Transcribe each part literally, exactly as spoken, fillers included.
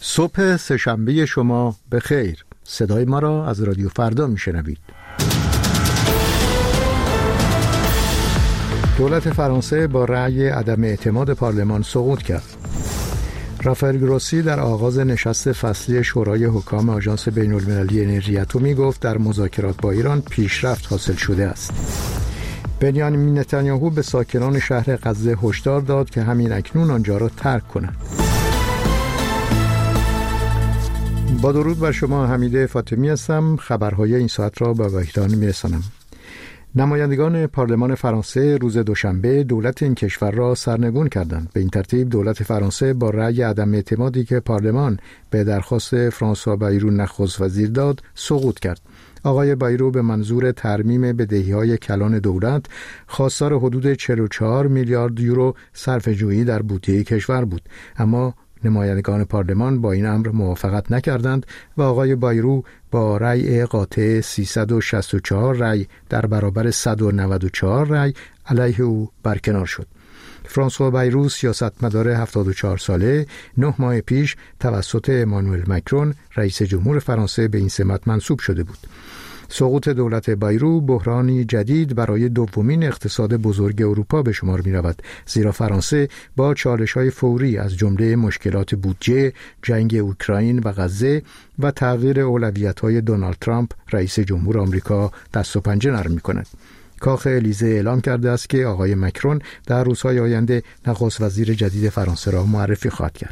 صبح سه‌شنبه شما به خیر. صدای ما را از رادیو فردا میشنوید. دولت فرانسه با رأی عدم اعتماد پارلمان سقوط کرد. رافائل گروسی در آغاز نشست فصلی شورای حکام آژانس بین‌المللی انرژی اتمی گفت در مذاکرات با ایران پیشرفت حاصل شده است. بنیامین نتانیاهو به ساکنان شهر غزه هشدار داد که همین اکنون آنجا را ترک کنند. با درود بر شما، حمید فاطمی هستم. خبرهای این ساعت را به وجدان میرسانم. نمایندگان پارلمان فرانسه روز دوشنبه دولت این کشور را سرنگون کردند. به این ترتیب دولت فرانسه با رأی عدم اعتمادی که پارلمان به درخواست فرانسوا بایرو نخست وزیر داد سقوط کرد. آقای بایرو به منظور ترمیم بدهی‌های کلان دولت خواستار حدود چهل و چهار میلیارد یورو صرفه‌جویی در بودجه کشور بود، اما نمایندگان پارلمان با این امر موافقت نکردند و آقای بایرو با رأی قاطع سیصد و شصت و چهار رأی در برابر صد و نود و چهار رأی علیه او برکنار شد. فرانسوا بایرو سیاستمدار هفتاد و چهار ساله نه ماه پیش توسط امانوئل مکرون رئیس جمهور فرانسه به این سمت منصوب شده بود. سقوط دولت بایرو بحرانی جدید برای دومین اقتصاد بزرگ اروپا به شمار می رود، زیرا فرانسه با چالش‌های فوری از جمله مشکلات بودجه، جنگ اوکراین و غزه و تغییر اولویت‌های دونالد ترامپ رئیس جمهور آمریکا دست و پنجه نرم می‌کند. کاخ الیزه اعلام کرده است که آقای مکرون در روزهای آینده نخست وزیر جدید فرانسه را معرفی خواهد کرد.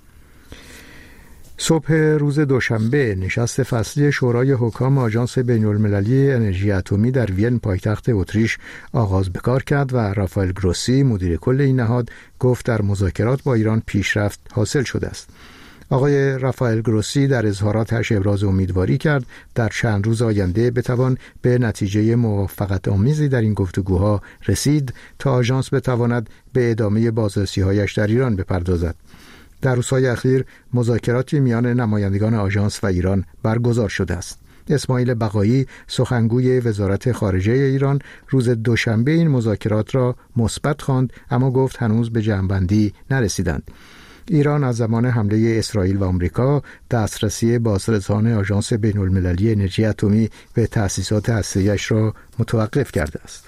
صبح روز دوشنبه نشست فصلی شورای حکام آژانس بین‌المللی انرژی اتمی در وین پایتخت اتریش آغاز به کار کرد و رافائل گروسی مدیر کل این نهاد گفت در مذاکرات با ایران پیشرفت حاصل شده است. آقای رافائل گروسی در اظهاراتش ابراز امیدواری کرد در چند روز آینده بتوان به نتیجه موافقت آمیزی در این گفتگوها رسید تا آژانس بتواند به ادامه بازرسی‌هایش در ایران بپردازد. در روزهای اخیر مذاکراتی میان نمایندگان آژانس و ایران برگزار شده است. اسماعیل بقایی سخنگوی وزارت خارجه ایران روز دوشنبه این مذاکرات را مثبت خواند، اما گفت هنوز به جمع‌بندی نرسیدند. ایران از زمان حمله اسرائیل و آمریکا دسترسی بازرسان آژانس بین‌المللی انرژی اتمی به تأسیسات هسته‌ای‌اش را متوقف کرده است.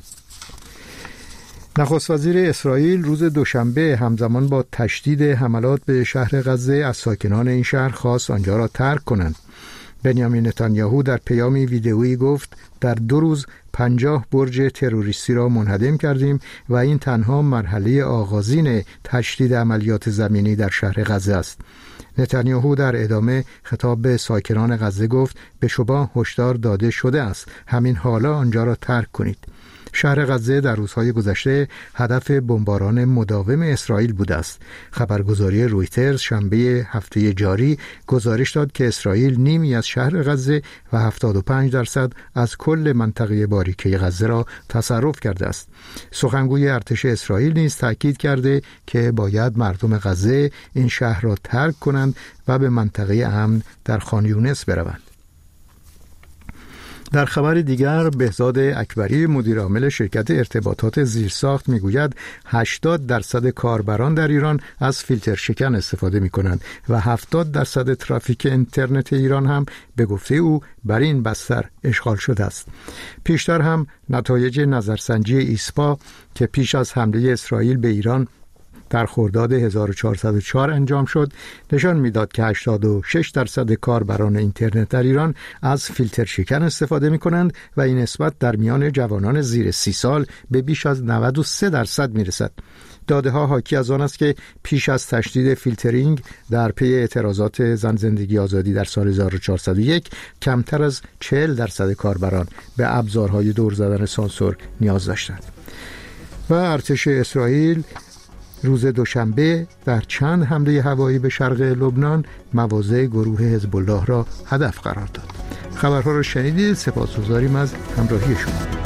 نخست وزیر اسرائیل روز دوشنبه همزمان با تشدید حملات به شهر غزه از ساکنان این شهر خواست آنجا را ترک کنند. بنیامین نتانیاهو در پیامی ویدئویی گفت در دو روز پنجاه برج تروریستی را منهدم کردیم و این تنها مرحله آغازین تشدید عملیات زمینی در شهر غزه است. نتانیاهو در ادامه خطاب به ساکنان غزه گفت به شما هشدار داده شده است، همین حالا آنجا را ترک کنید. شهر غزه در روزهای گذشته هدف بمباران مداوم اسرائیل بوده است. خبرگزاری رویترز شنبه هفته جاری گزارش داد که اسرائیل نیمی از شهر غزه و هفتاد و پنج درصد از کل منطقه باریکه غزه را تصرف کرده است. سخنگوی ارتش اسرائیل نیز تاکید کرده که باید مردم غزه این شهر را ترک کنند و به منطقه امن در خان یونس بروند. در خبر دیگر بهزاد اکبری مدیر عامل شرکت ارتباطات زیرساخت میگوید هشتاد درصد کاربران در ایران از فیلتر شکن استفاده می کنند و هفتاد درصد ترافیک اینترنت ایران هم به گفته او بر این بستر اشغال شده است. پیشتر هم نتایج نظرسنجی ایسپا که پیش از حمله اسرائیل به ایران در خرداد هزار و چهارصد و چهار انجام شد نشان میداد که هشتاد و شش درصد کاربران اینترنت در ایران از فیلتر شکن استفاده می کنند و این نسبت در میان جوانان زیر سی سال به بیش از نود و سه درصد می رسد. داده ها حاکی از آن است که پیش از تشدید فیلترینگ در پی اعتراضات زن زندگی آزادی در سال هزار و چهارصد و یک کمتر از چهل درصد کاربران به ابزارهای دور زدن سانسور نیاز داشتند. و ارتش اسرائیل روز دوشنبه در چند حمله هوایی به شرق لبنان مواضع گروه حزب الله را هدف قرار داد. خبرها را شنیدید. سپاسگزاریم از همراهی شما.